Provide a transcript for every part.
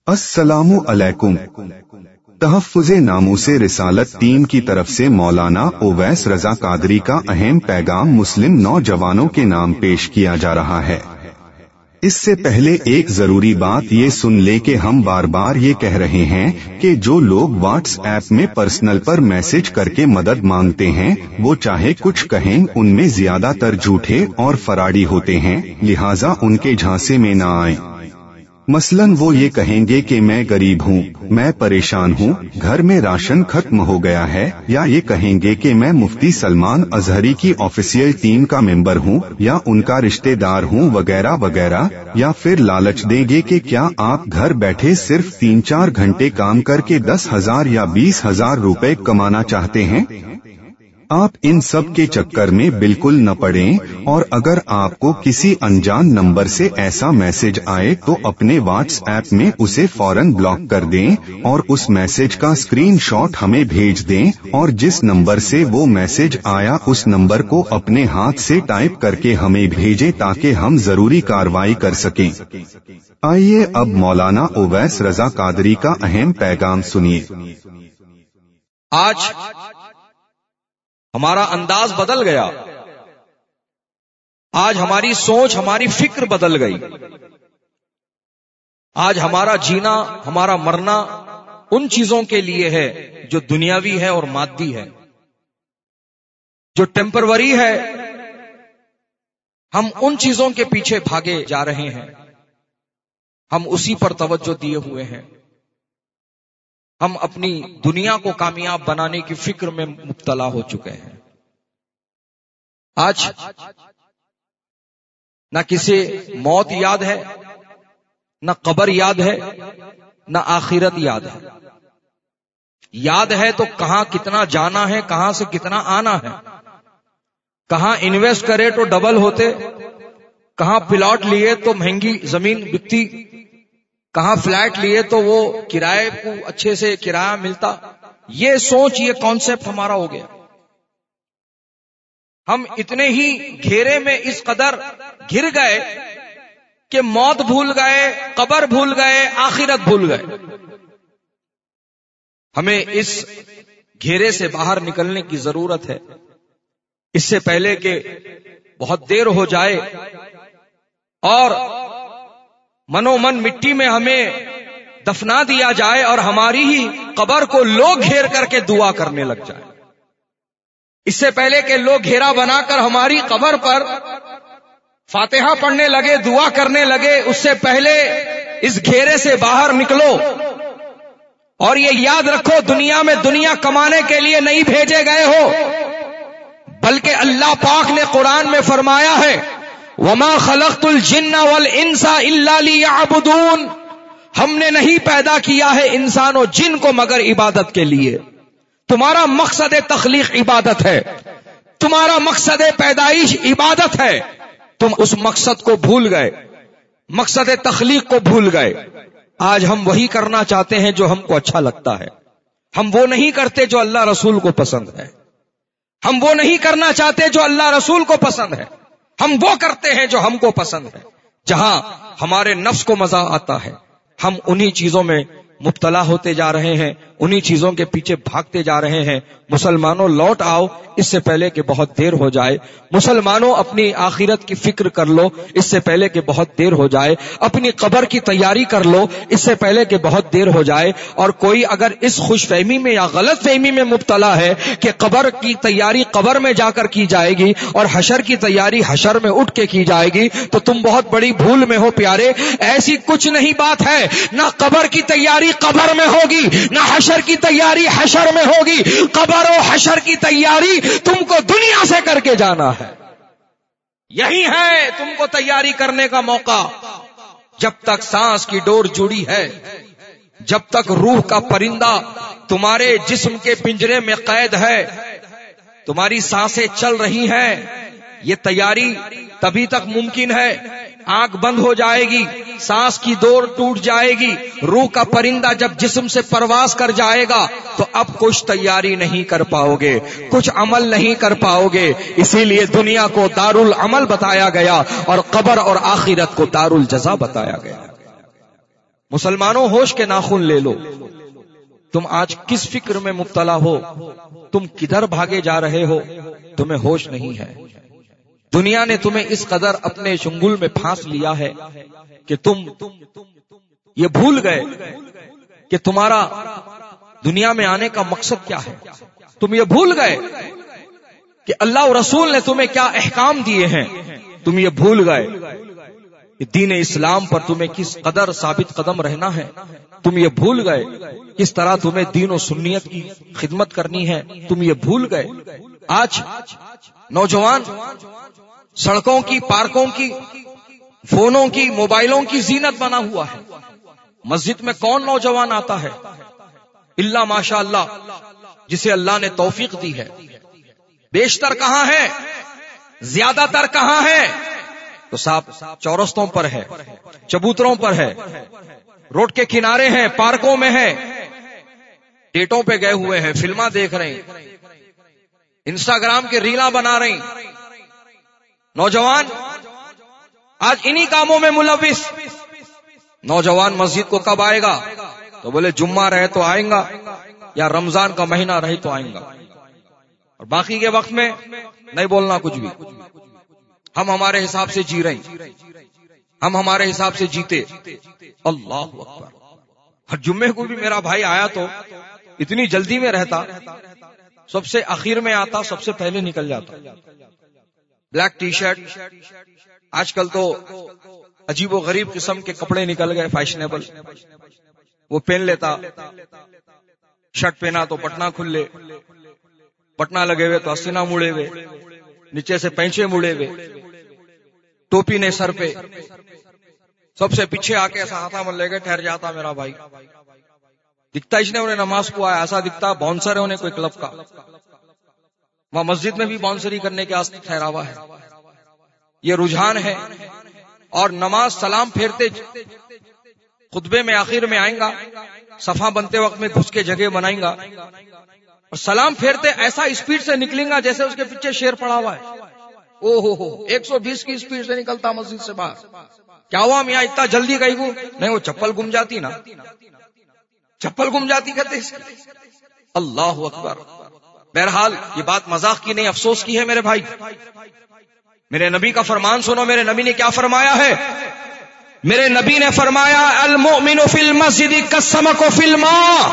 السلام علیکم۔ تحفظ ناموس رسالت ٹیم کی طرف سے مولانا اویس رضا قادری کا اہم پیغام مسلم نوجوانوں کے نام پیش کیا جا رہا ہے۔ اس سے پہلے ایک ضروری بات یہ سن لے کہ ہم بار بار یہ کہہ رہے ہیں کہ جو لوگ واٹس ایپ میں پرسنل پر میسج کر کے مدد مانگتے ہیں وہ چاہے کچھ کہیں ان میں زیادہ تر جھوٹے اور فراڈی ہوتے ہیں، لہٰذا ان کے جھانسے میں نہ آئیں۔ مثلاً وہ یہ کہیں گے کہ میں غریب ہوں، میں پریشان ہوں، گھر میں راشن ختم ہو گیا ہے، یا یہ کہیں گے کہ میں مفتی سلمان اظہری کی آفیشیل ٹیم کا ممبر ہوں یا ان کا رشتہ دار ہوں وغیرہ وغیرہ، یا پھر لالچ دیں گے کہ کیا آپ گھر بیٹھے صرف 3-4 گھنٹے کام کر کے 10,000 یا 20,000 روپے کمانا چاہتے ہیں؟ آپ ان سب کے چکر میں بالکل نہ پڑیں، اور اگر آپ کو کسی انجان نمبر سے ایسا میسج آئے تو اپنے واٹس ایپ میں اسے فوراً بلاک کر دیں اور اس میسج کا اسکرین شاٹ ہمیں بھیج دیں، اور جس نمبر سے وہ میسج آیا اس نمبر کو اپنے ہاتھ سے ٹائپ کر کے ہمیں بھیجیں تاکہ ہم ضروری کارروائی کر سکیں۔ آئیے اب مولانا اویس رضا قادری کا اہم پیغام سنیے۔ آج ہمارا انداز بدل گیا، آج ہماری سوچ، ہماری فکر بدل گئی۔ آج ہمارا جینا، ہمارا مرنا ان چیزوں کے لیے ہے جو دنیاوی ہے اور مادی ہے، جو ٹیمپروری ہے۔ ہم ان چیزوں کے پیچھے بھاگے جا رہے ہیں، ہم اسی پر توجہ دیے ہوئے ہیں۔ ہم اپنی دنیا کو کامیاب بنانے کی فکر میں مبتلا ہو چکے ہیں۔ آج نہ کسی موت یاد ہے، نہ قبر یاد ہے، نہ آخرت یاد ہے۔ یاد ہے تو کہاں کتنا جانا ہے، کہاں سے کتنا آنا ہے، کہاں انویسٹ کرے تو ڈبل ہوتے، کہاں پلاٹ لیے تو مہنگی زمین بکتی، کہاں فلیٹ لیے تو وہ کرائے کو اچھے سے کرایہ ملتا۔ یہ سوچ، یہ کانسیپٹ ہمارا ہو گیا۔ ہم اتنے ہی گھیرے میں اس قدر گر گئے کہ موت بھول گئے، قبر بھول گئے، آخرت بھول گئے۔ ہمیں اس گھیرے سے باہر نکلنے کی ضرورت ہے، اس سے پہلے کہ بہت دیر ہو جائے اور منو من مٹی میں ہمیں دفنا دیا جائے اور ہماری ہی قبر کو لوگ گھیر کر کے دعا کرنے لگ جائے۔ اس سے پہلے کہ لوگ گھیرا بنا کر ہماری قبر پر فاتحہ پڑھنے لگے، دعا کرنے لگے، اس سے پہلے اس گھیرے سے باہر نکلو۔ اور یہ یاد رکھو، دنیا میں دنیا کمانے کے لیے نہیں بھیجے گئے ہو، بلکہ اللہ پاک نے قرآن میں فرمایا ہے وَمَا خَلَقْتُ الْجِنَّ وَالْإِنسَ إِلَّا لِيَعْبُدُونَ، ہم نے نہیں پیدا کیا ہے انسان و جن کو مگر عبادت کے لیے۔ تمہارا مقصد تخلیق عبادت ہے، تمہارا مقصد پیدائش عبادت ہے، تم اس مقصد کو بھول گئے، مقصد تخلیق کو بھول گئے۔ آج ہم وہی کرنا چاہتے ہیں جو ہم کو اچھا لگتا ہے، ہم وہ نہیں کرتے جو اللہ رسول کو پسند ہے، ہم وہ نہیں کرنا چاہتے جو اللہ رسول کو پسند ہے، ہم وہ کرتے ہیں جو ہم کو پسند ہے۔ جہاں ہمارے نفس کو مزہ آتا ہے ہم انہی چیزوں میں مبتلا ہوتے جا رہے ہیں، انہی چیزوں کے پیچھے بھاگتے جا رہے ہیں۔ مسلمانوں لوٹ آؤ اس سے پہلے کہ بہت دیر ہو جائے۔ مسلمانوں اپنی آخرت کی فکر کر لو اس سے پہلے کہ بہت دیر ہو جائے۔ اپنی قبر کی تیاری کر لو اس سے پہلے کہ بہت دیر ہو جائے۔ اور کوئی اگر اس خوش فہمی میں یا غلط فہمی میں مبتلا ہے کہ قبر کی تیاری قبر میں جا کر کی جائے گی اور حشر کی تیاری حشر میں اٹھ کے کی جائے گی، تو تم بہت بڑی بھول میں ہو پیارے۔ ایسی کچھ نہیں بات ہے، نہ قبر کی تیاری قبر میں ہوگی، نہ حشر کی تیاری حشر میں ہوگی۔ قبر و حشر کی تیاری تم کو دنیا سے کر کے جانا ہے، یہی ہے تم کو تیاری کرنے کا موقع۔ جب تک سانس کی ڈور جڑی ہے، جب تک روح کا پرندہ تمہارے جسم کے پنجرے میں قید ہے، تمہاری سانسیں چل رہی ہیں، یہ تیاری تبھی تک ممکن ہے۔ آنکھ بند ہو جائے گی، سانس کی ڈور ٹوٹ جائے گی، روح کا پرندہ جب جسم سے پرواز کر جائے گا تو اب کچھ تیاری نہیں کر پاؤ گے، کچھ عمل نہیں کر پاؤ گے۔ اسی لیے دنیا کو دار العمل بتایا گیا اور قبر اور آخرت کو دار الجزا بتایا گیا۔ مسلمانوں ہوش کے ناخن لے لو، تم آج کس فکر میں مبتلا ہو، تم کدھر بھاگے جا رہے ہو، تمہیں ہوش نہیں ہے۔ دنیا نے تمہیں اس قدر اپنے چنگل میں پھانس لیا ہے کہ تم یہ بھول گئے کہ تمہارا دنیا میں آنے کا مقصد کیا ہے، تم یہ بھول گئے کہ اللہ اور رسول نے تمہیں کیا احکام دیے ہیں، تم یہ بھول گئے کہ دین اسلام پر تمہیں کس قدر ثابت قدم رہنا ہے، تم یہ بھول گئے کس طرح تمہیں دین و سنیت کی خدمت کرنی ہے، تم یہ بھول گئے۔ آج نوجوان سڑکوں کی، پارکوں کی، فونوں کی، موبائلوں کی زینت بنا ہوا ہے۔ مسجد میں کون نوجوان آتا ہے الا ماشاء اللہ جسے اللہ نے توفیق دی ہے۔ بیشتر کہاں ہے، زیادہ تر کہاں ہے، تو صاحب چورستوں پر ہے، چبوتروں پر ہے، روڈ کے کنارے ہیں، پارکوں میں ہے، ڈیٹوں پہ گئے ہوئے ہیں، فلمیں دیکھ رہے ہیں، انسٹاگرام کے ریلاں بنا رہے ہیں۔ نوجوان آج انہی کاموں میں ملوث۔ نوجوان مسجد کو کب آئے گا تو بولے جمعہ رہے تو آئیں گا، یا رمضان کا مہینہ رہے تو آئیں گا، اور باقی کے وقت میں نہیں بولنا کچھ بھی۔ ہم ہمارے حساب سے جی رہے ہیں، ہم ہمارے حساب سے جیتے۔ اللہ اکبر۔ اور جمعے کو بھی میرا بھائی آیا تو اتنی جلدی میں رہتا، سب سے اخیر میں آتا، سب سے پہلے نکل جاتا۔ بلیک ٹی شرٹ، آج کل تو عجیب و غریب قسم کے کپڑے نکل گئے فیشنیبل، وہ پہن لیتا۔ شرٹ پہنا تو بٹنا کھلے، بٹنا لگے ہوئے تو اسینہ مڑے ہوئے، نیچے سے پینچے مڑے ہوئے، ٹوپی نے سر پہ، سب سے پیچھے آ کے ایسا ہاتھا من لے کے ٹھہر جاتا میرا بھائی۔ دکھتا اس نے انہیں نماز کو آیا، ایسا دکھتا باؤنسر ہے انہیں کوئی کلب کا، وہاں مسجد میں بھی باؤنسری کرنے کے واسطے ٹھہرا ہوا ہے۔ یہ رجحان ہے۔ اور نماز سلام پھیرتے خطبے میں آخر میں آئیں گا، صفحہ بنتے وقت میں گھس کے جگہ بنائیں گا، اور سلام پھیرتے ایسا اسپیڈ سے نکلیں گا جیسے اس کے پیچھے شیر پڑا ہوا ہے۔ او ہو 120 کی اسپیڈ سے نکلتا مسجد سے باہر۔ کیا ہوا میاں اتنا جلدی گئی وہ؟ نہیں، وہ چپل گم جاتی نا، چپل گم جاتی کہتے اس کی۔ اللہ اکبر۔ بہرحال یہ بات مذاق کی نہیں، افسوس کی ہے میرے بھائی۔ میرے نبی کا فرمان سنو، میرے نبی نے کیا فرمایا ہے؟ میرے نبی نے فرمایا المؤمن فی المسجد کالسمک فی الماء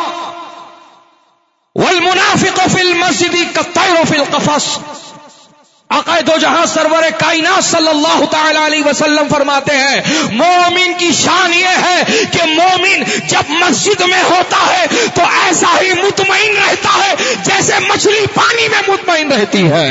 والمنافق فی المسجد کالطیر فی القفص۔ آقا دو جہاں سرور کائنات صلی اللہ تعالی علیہ وسلم فرماتے ہیں مومن کی شان یہ ہے کہ مومن جب مسجد میں ہوتا ہے تو ایسا ہی مطمئن رہتا ہے جیسے مچھلی پانی میں مطمئن رہتی ہے۔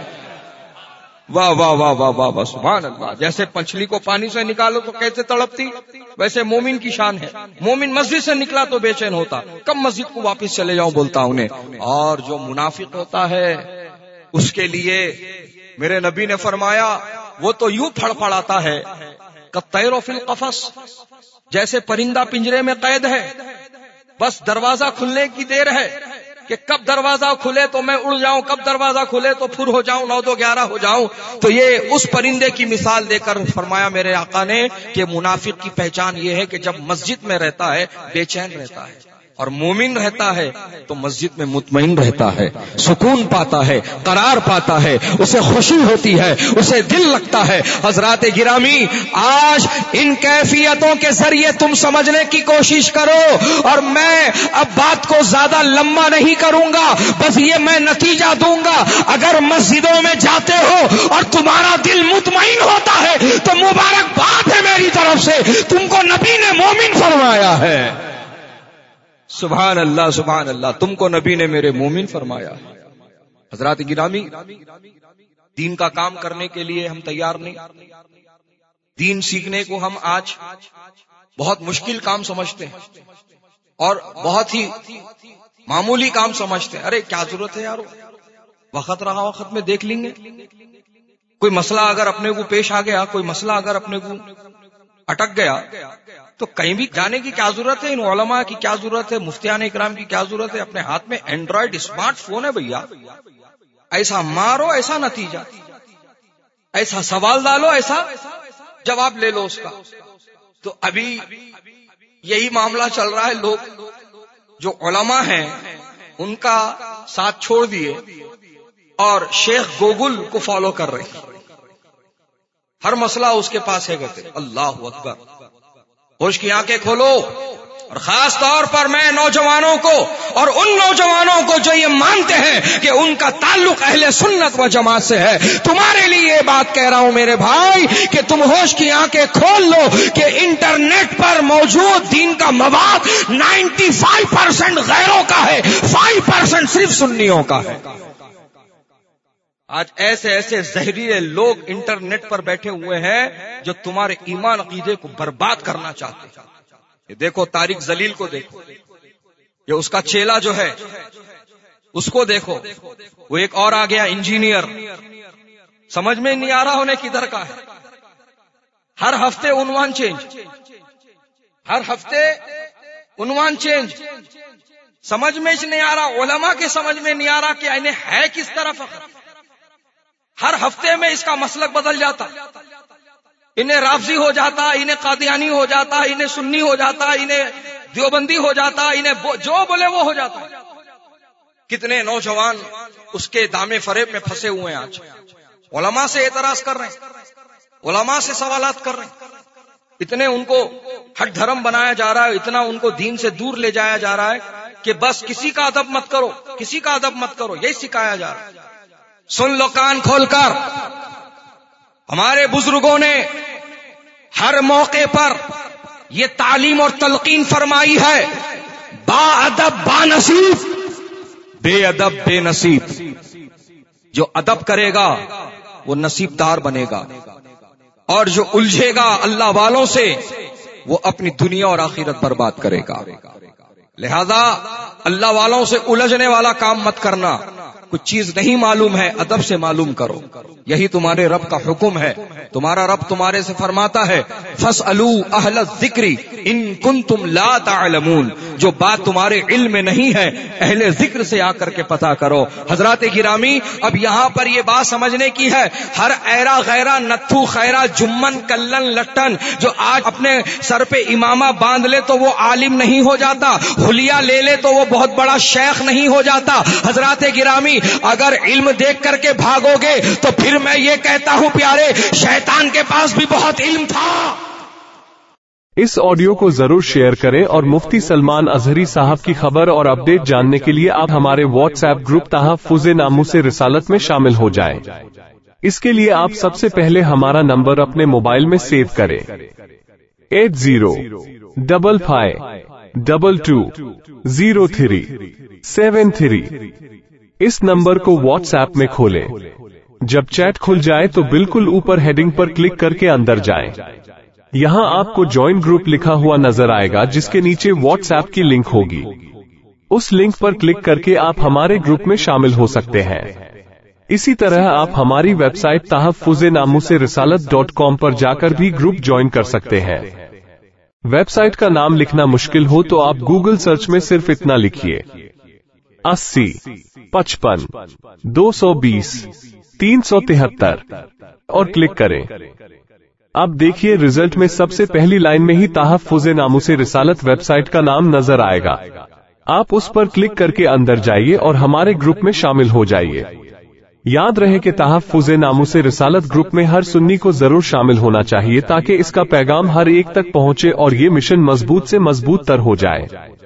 واہ واہ واہ واہ واہ واہ، سبحان اللہ۔ جیسے مچھلی کو پانی سے نکالو تو کیسے تڑپتی، ویسے مومن کی شان ہے۔ مومن مسجد سے نکلا تو بے چین ہوتا، کب مسجد کو واپس چلے جاؤں بولتا انہیں۔ اور جو منافق ہوتا ہے اس کے لیے میرے نبی نے فرمایا وہ تو یوں پھڑ پھڑاتا ہے کالطیر فی القفص، جیسے پرندہ پنجرے میں قید ہے، بس دروازہ کھلنے کی دیر ہے کہ کب دروازہ کھلے تو میں اڑ جاؤں، کب دروازہ کھلے تو پھر ہو جاؤں، 9 2 11 ہو جاؤں۔ تو یہ اس پرندے کی مثال دے کر فرمایا میرے آقا نے کہ منافق کی پہچان یہ ہے کہ جب مسجد میں رہتا ہے بے چین رہتا ہے، اور مومن رہتا ہے تو مسجد میں مطمئن رہتا ہے، سکون پاتا ہے، قرار پاتا ہے، اسے خوشی ہوتی ہے، اسے دل لگتا ہے۔ حضرات گرامی، آج ان کیفیتوں کے ذریعے تم سمجھنے کی کوشش کرو، اور میں اب بات کو زیادہ لمبا نہیں کروں گا، بس یہ میں نتیجہ دوں گا، اگر مسجدوں میں جاتے ہو اور تمہارا دل مطمئن ہوتا ہے تو مبارکباد ہے میری طرف سے، تم کو نبی نے مومن فرمایا ہے۔ سبحان اللہ سبحان اللہ، تم کو نبی نے میرے مومن فرمایا۔ حضرات گرامی، دین کا کام کرنے کے لیے ہم تیار نہیں، دین سیکھنے کو ہم آج بہت مشکل کام سمجھتے ہیں اور بہت ہی معمولی کام سمجھتے ہیں۔ ارے کیا ضرورت ہے یارو، وقت رہا وقت میں دیکھ لیں گے۔ کوئی مسئلہ اگر اپنے کو پیش آ گیا، کوئی مسئلہ اگر اپنے کو اٹک گیا تو کہیں بھی جانے کی کیا ضرورت ہے، ان علماء کی کیا ضرورت ہے، مفتیان اکرام کی کیا ضرورت ہے، اپنے ہاتھ میں اینڈرائڈ اسمارٹ فون ہے بھیا، ایسا مارو ایسا نتیجہ، ایسا سوال ڈالو ایسا جواب لے لو اس کا۔ تو ابھی یہی معاملہ چل رہا ہے. لوگ جو علماء ہیں ان کا ساتھ چھوڑ دیے اور شیخ گوگل کو فالو کر رہے ہیں. ہر مسئلہ اس کے پاس ہے کہتے. اللہ اکبر. ہوش کی آنکھیں کھولو. اور خاص طور پر میں نوجوانوں کو اور ان نوجوانوں کو جو یہ مانتے ہیں کہ ان کا تعلق اہل سنت و جماعت سے ہے، تمہارے لیے یہ بات کہہ رہا ہوں میرے بھائی کہ تم ہوش کی آنکھیں کھول لو کہ انٹرنیٹ پر موجود دین کا مواد 95% غیروں کا ہے، 5% صرف سنیوں کا ہے. آج ایسے ایسے زہریلے لوگ انٹرنیٹ پر بیٹھے ہوئے ہیں جو تمہارے ایمان عقیدے کو برباد کرنا چاہتے ہیں. یہ دیکھو طارق ذلیل کو دیکھو، یہ اس کا چیلا جو ہے اس کو دیکھو. وہ ایک اور آ گیا انجینئر، سمجھ میں نہیں آ رہا انہیں کدھر کا ہے. ہر ہفتے عنوان چینج، ہر ہفتے عنوان چینج. سمجھ میں نہیں آ رہا، علماء کے سمجھ میں نہیں آ رہا کہ انہیں ہے کس طرف. ہر ہفتے میں اس کا مسلک بدل جاتا، انہیں رافضی ہو جاتا، انہیں قادیانی ہو جاتا، انہیں سنی ہو جاتا، انہیں دیوبندی ہو جاتا، انہیں جو بولے وہ ہو جاتا. کتنے نوجوان اس کے دامے فریب میں پھنسے ہوئے ہیں. آج علماء سے اعتراض کر رہے ہیں، علماء سے سوالات کر رہے ہیں. اتنے ان کو ہٹ دھرم بنایا جا رہا ہے، اتنا ان کو دین سے دور لے جایا جا رہا ہے کہ بس کسی کا ادب مت کرو، کسی کا ادب مت کرو، یہی سکھایا جا رہا ہے. سن لو کان کھول کر، ہمارے بزرگوں نے ہر موقع پر یہ تعلیم اور تلقین فرمائی ہے، با ادب با نصیب، بے ادب بے نصیب. جو ادب کرے گا وہ نصیب دار بنے گا، اور جو الجھے گا اللہ والوں سے وہ اپنی دنیا اور آخرت برباد کرے گا. لہذا اللہ والوں سے الجھنے والا کام مت کرنا. کچھ چیز نہیں معلوم ہے ادب سے معلوم کرو، یہی تمہارے رب کا حکم ہے. تمہارا رب تمہارے سے فرماتا ہے فَاسْأَلُوا أَهْلَ الذِّكْرِ إِن كُنتُمْ لَا تَعْلَمُونَ. جو بات تمہارے علم میں نہیں ہے اہل ذکر سے آ کر کے پتہ کرو. حضرات گرامی، اب یہاں پر یہ بات سمجھنے کی ہے، ہر ایرا غیرہ نتھو خیرہ جمن کلن لٹن جو آج اپنے سر پہ امامہ باندھ لے تو وہ عالم نہیں ہو جاتا، حلیہ لے لے تو وہ بہت بڑا شیخ نہیں ہو جاتا. حضرات گرامی، اگر علم دیکھ کر کے بھاگو گے تو پھر میں یہ کہتا ہوں پیارے، شیطان کے پاس بھی بہت علم تھا. اس آڈیو کو ضرور شیئر کریں اور مفتی سلمان اظہری صاحب کی خبر اور اپڈیٹ جاننے کے لیے آپ ہمارے واٹس ایپ گروپ تحفظ ناموس رسالت میں شامل ہو جائیں. اس کے لیے آپ سب سے پہلے ہمارا نمبر اپنے موبائل میں سیو کریں 8055220373. اس نمبر کو واٹس ایپ میں کھولیں. جب چیٹ کھل جائے تو بالکل اوپر ہیڈنگ پر کلک کر کے اندر جائیں. یہاں آپ کو جوائن گروپ لکھا ہوا نظر آئے گا جس کے نیچے واٹس ایپ کی لنک ہوگی. اس لنک پر کلک کر کے آپ ہمارے گروپ میں شامل ہو سکتے ہیں. اسی طرح آپ ہماری ویب سائٹ تحفظ ناموس رسالت.com پر جا کر بھی گروپ جوائن کر سکتے ہیں. ویب سائٹ کا نام لکھنا مشکل ہو تو آپ گوگل سرچ میں صرف اتنا لکھیے 8055220373 اور کلک کریں. اب دیکھیے رزلٹ میں سب سے پہلی لائن میں ہی تحفظ ناموس رسالت ویب سائٹ کا نام نظر آئے گا. آپ اس پر کلک کر کے اندر جائیے اور ہمارے گروپ میں شامل ہو جائیے. یاد رہے کہ تحفظ ناموس رسالت گروپ میں ہر سنی کو ضرور شامل ہونا چاہیے تاکہ اس کا پیغام ہر ایک تک پہنچے اور یہ مشن مضبوط سے مضبوط تر ہو جائے.